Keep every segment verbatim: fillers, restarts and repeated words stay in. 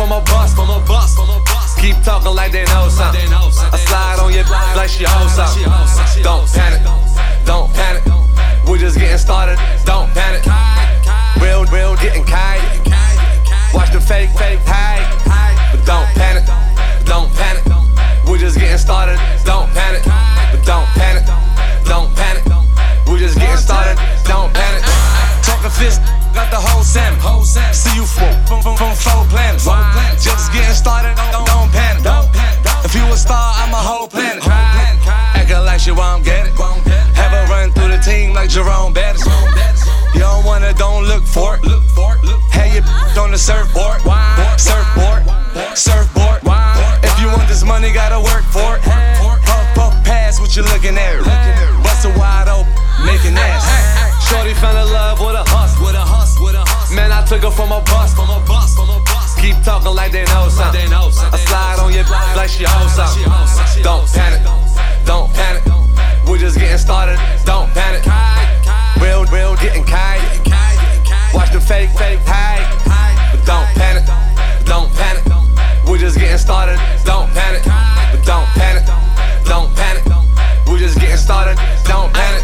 from a bus, from a bus, from a bus. Keep talking like they know something. I slide on your like she owes something. Don't panic, don't panic. We're just getting started. Don't panic. Real, real, getting kite. Watch the fake, fake hide. But don't panic, don't panic. We're just getting started. Don't panic, but don't panic, don't panic. We're just getting started. Don't panic. Talking fist, got the whole salmon. See you from from from, from four planets. Just getting started. Don't, don't panic. If you a star, I'm a whole planet. Acting like she won't get it. Have her run through the team like Jerome Bettis. You don't wanna, don't look for it. Have your on the surfboard, surfboard, surfboard. If you want this money, gotta work for it. Puff, puff, pass what you looking at. Bust it wide open, making ass. Shorty fell in love with a hustle, with a hustle, with a hustle. Man, I took her from a bus, from a bus, from a bus. Keep talking like they know something. I slide on your like she owes something. Don't panic, don't panic. We're just getting started. Don't panic. Real, real, getting kite. Watch the fake, fake hide. But don't panic, don't panic. We're just getting started. Don't panic, but don't panic, don't panic. We're just getting started. Don't panic.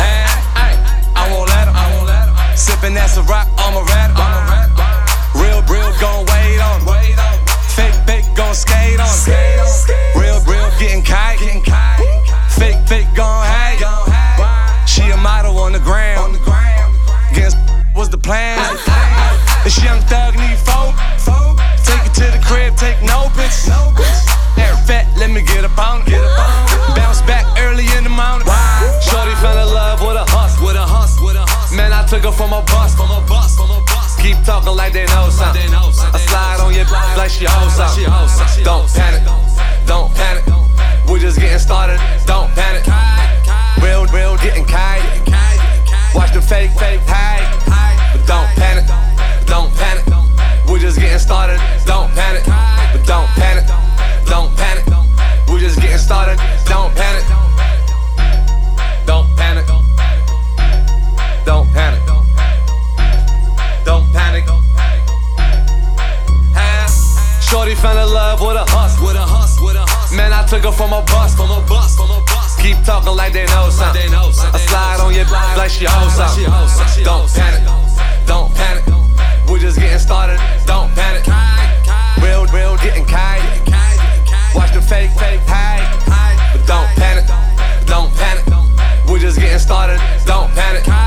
I won't let 'em. Sippin' that's a rock, I'm a rat. Real, real, gon' wait on 'em. Fake, fake, gon' skate on 'em. Real, real, getting kite. Fake, fake, gon' hang. She a model on the ground. Against was the plan. This young thug need folk. Take it to the crib, take no pics. Air fat, let me get up on it. Bounce back early in the morning. Shorty fell in love with a hustle, with a hustle, with a hustle. Man, I took her from a bus, from a bus, from a bus. Keep talking like they know something. I slide on your like she owes something. Don't panic, don't panic. We're just getting started. Don't panic. Real, real, getting kite. Watch the fake, fake hide. But don't panic, don't panic. We're just getting started. Don't panic, but don't panic, don't panic. We're just getting started. Don't panic, don't panic, don't panic, don't panic. Shorty fell in love with a hustle, with a hustle, with a hustle. Man, I took her from a bus, from a bus, from a bus. Keep talking like they know something. I slide on your like she owes something. Don't panic, don't panic. We're just getting started. Don't panic. Real, real, getting kite. Watch the fake, fake hide. But don't panic, don't panic. We're just getting started. Don't panic.